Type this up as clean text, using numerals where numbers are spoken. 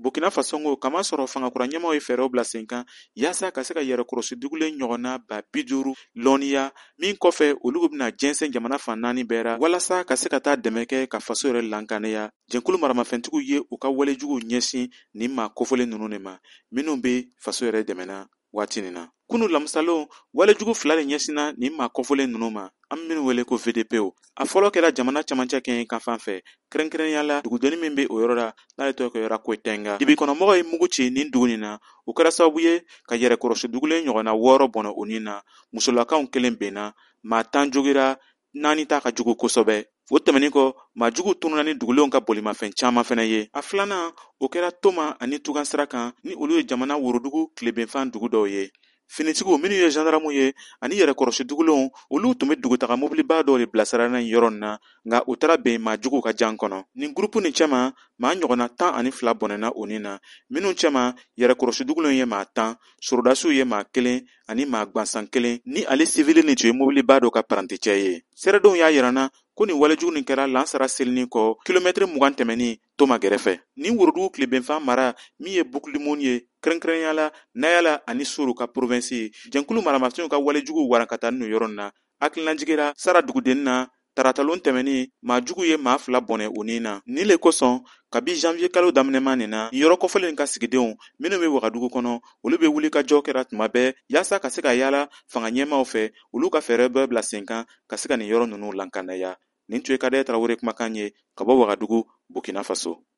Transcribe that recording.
Burkina Faso ngo kama sɔrɔ fangakura ɲɛmaw ye fɛɛrɛw bila sen kan yaasa ka se ka yɛrɛkɔrɔsi dugulen ɲɔgɔnna ba 50 lɔnniya min kɔfɛ olu bɛna jɛnsɛn jamana fan 4 bɛɛ ra walasa ka se ka taa dɛmɛ kɛ ka faso yɛrɛ lankaneya. Jɛnkulu maramafɛntigiw ye u ka walejuguw ɲɛsin nin maa kofɔlen ninnu de ma minnu bɛ faso yɛrɛ dɛmɛna waati nin na. Kunu lamisalo walejugu 2 de ɲɛsinna nin maa kɔfɔlen ninnu ma an minnu wele ko VDP. A fɔlɔ kɛra jamana camancɛ kɛɲɛ kan fan fɛ kɛrɛnkɛrɛnnenya la dugudonni min bɛ o yɔrɔ la n'ale tɔgɔ yɔrɔ Kotenga. Dibikɔnɔmɔgɔw ye mugu ci nin dugu nin na o kɛra sababu ye ka yɛrɛkɔrɔsi dugulen ɲɔgɔnna 6 bɔnɛ o nin na. Musolakaw 1 benna, maa 10 jogira, 4 ta ka jugu kosɛbɛ. O tɛmɛnin kɔ maa jugu tununa ni dugulenw ka bolimafɛn caman fɛnɛ ye. A filanan o kɛra Toma ani Tugan sira kan ni olu ye jamana worodugu tilebenfan dugu dɔw ye. Finitigiw minnu ye gendarmew ye ani yɛrɛkɔrɔsi dugulenw olu tun bɛ dugutaga mobiliba dɔw de bilasira nin yɔrɔ nin na nka u taara bɛn maa juguw ka jan kɔnɔ. Nin gurupu nin cɛma maa ɲɔgɔnna 12 bɔnɛna o nin na minnu cɛma yɛrɛkɔrɔsi dugulenw ye maa 10, sorodasiw ye maa 1 ani maa gwansan 1 ni ale sivili nin tun ye mobiliba dɔ ka paranticɛ ye. Sɛrɛdenw y'a yirana ko nin walejugu nin kɛra lansara selinin kɔ kilomɛtiri 20 tɛmɛnin Toma gɛrɛfɛ. Nin worodugu tilebenfan mara min ye Bukilimun ye kɛrɛnkɛrɛnnenya la Nayala ani Suru ka provinsi jɛnkulu maramafɛnw ka walejugu warankata nin yɔrɔ nin na hakilinajigira sara dugudennin na taratalon tɛmɛnin maa jugu ye maa 2 bɔnɛ o nin na. Nin le kosɔn kabi janvier kalo daminɛman nin na nin yɔrɔ kɔfɛlen ka sigidenw minnu bɛ Wagadugu kɔnɔ olu bɛ wuli ka jɔ kɛra tuma bɛɛ yaasa ka se ka yaala fanga ɲɛmaw fɛ olu ka fɛɛrɛ bɛɛ bila sen kan ka se ka nin yɔrɔ ninnu lankanaya. Nin tun ye Kadɛrɛ Tarawele kumakan ye ka bɔ Wagadugu, Burkina Faso.